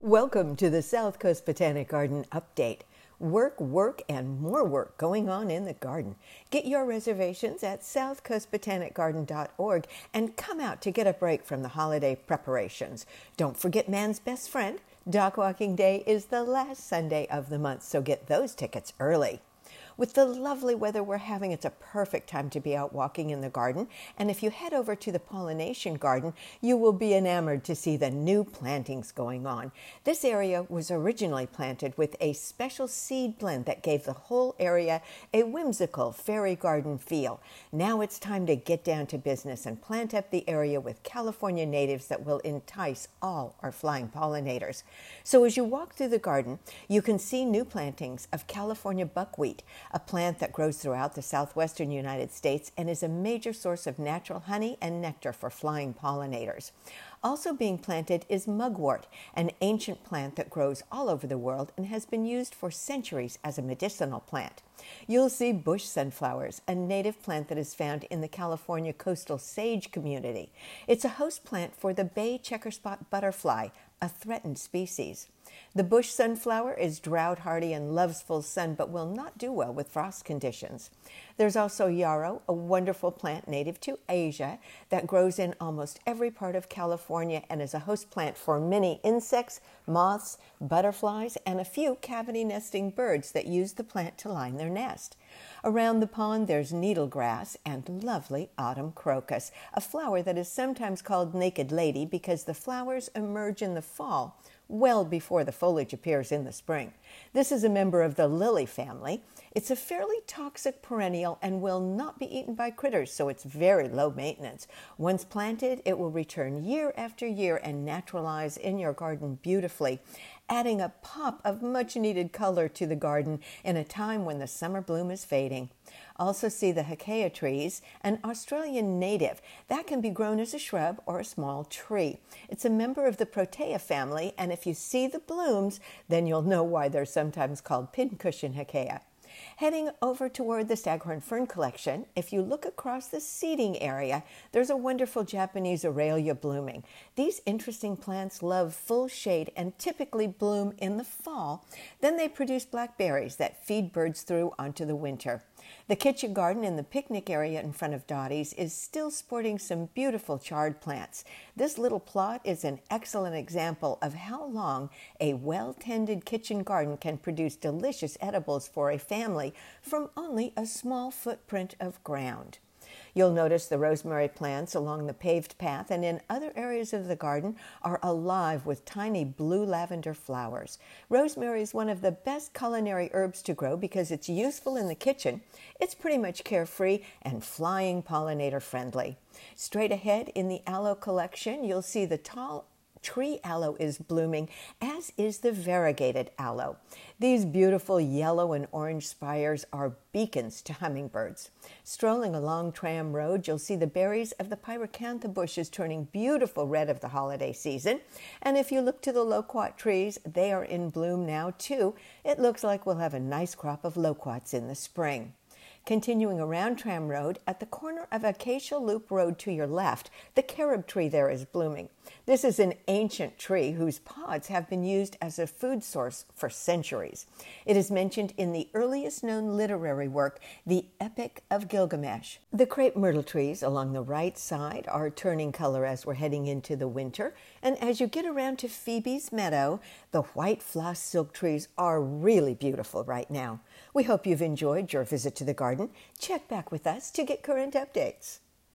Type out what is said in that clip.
Welcome to the South Coast Botanic Garden Update. Work, and more work going on in the garden. Get your reservations at southcoastbotanicgarden.org and come out to get a break from the holiday preparations. Don't forget man's best friend. Dog Walking Day is the last Sunday of the month, so get those tickets early. With the lovely weather we're having, it's a perfect time to be out walking in the garden. And if you head over to the pollination garden, you will be enamored to see the new plantings going on. This area was originally planted with a special seed blend that gave the whole area a whimsical fairy garden feel. Now it's time to get down to business and plant up the area with California natives that will entice all our flying pollinators. So as you walk through the garden, you can see new plantings of California buckwheat, a plant that grows throughout the southwestern United States and is a major source of natural honey and nectar for flying pollinators. Also being planted is mugwort, an ancient plant that grows all over the world and has been used for centuries as a medicinal plant. You'll see bush sunflowers, a native plant that is found in the California coastal sage community. It's a host plant for the bay checkerspot butterfly, a threatened species. The bush sunflower is drought hardy and loves full sun, but will not do well with frost conditions. There's also yarrow, a wonderful plant native to Asia that grows in almost every part of California and is a host plant for many insects, moths, butterflies, and a few cavity nesting birds that use the plant to line their nest. Around the pond, there's needlegrass and lovely autumn crocus, a flower that is sometimes called naked lady because the flowers emerge in the fall, well before the foliage appears in the spring. This is a member of the lily family. It's a fairly toxic perennial and will not be eaten by critters, so it's very low maintenance. Once planted, it will return year after year and naturalize in your garden beautifully, adding a pop of much-needed color to the garden in a time when the summer bloom is fading. Also see the Hekea trees, an Australian native that can be grown as a shrub or a small tree. It's a member of the Protea family, and if you see the blooms, then you'll know why they're sometimes called pincushion Hekea. Heading over toward the Staghorn Fern collection, if you look across the seating area, there's a wonderful Japanese Aralia blooming. These interesting plants love full shade and typically bloom in the fall. Then they produce blackberries that feed birds through onto the winter. The kitchen garden in the picnic area in front of Dottie's is still sporting some beautiful chard plants. This little plot is an excellent example of how long a well-tended kitchen garden can produce delicious edibles for a family from only a small footprint of ground. You'll notice the rosemary plants along the paved path and in other areas of the garden are alive with tiny blue lavender flowers. Rosemary is one of the best culinary herbs to grow because it's useful in the kitchen. It's pretty much carefree and flying pollinator friendly. Straight ahead in the aloe collection, you'll see the tall tree aloe is blooming, as is the variegated aloe. These beautiful yellow and orange spires are beacons to hummingbirds. Strolling along Tram Road, you'll see the berries of the pyracantha bushes turning beautiful red of the holiday season. And if you look to the loquat trees, they are in bloom now too. It looks like we'll have a nice crop of loquats in the spring. Continuing around Tram Road, at the corner of Acacia Loop Road to your left, the carob tree there is blooming. This is an ancient tree whose pods have been used as a food source for centuries. It is mentioned in the earliest known literary work, the Epic of Gilgamesh. The crepe myrtle trees along the right side are turning color as we're heading into the winter, and as you get around to Phoebe's Meadow, the white floss silk trees are really beautiful right now. We hope you've enjoyed your visit to the garden. Check back with us to get current updates.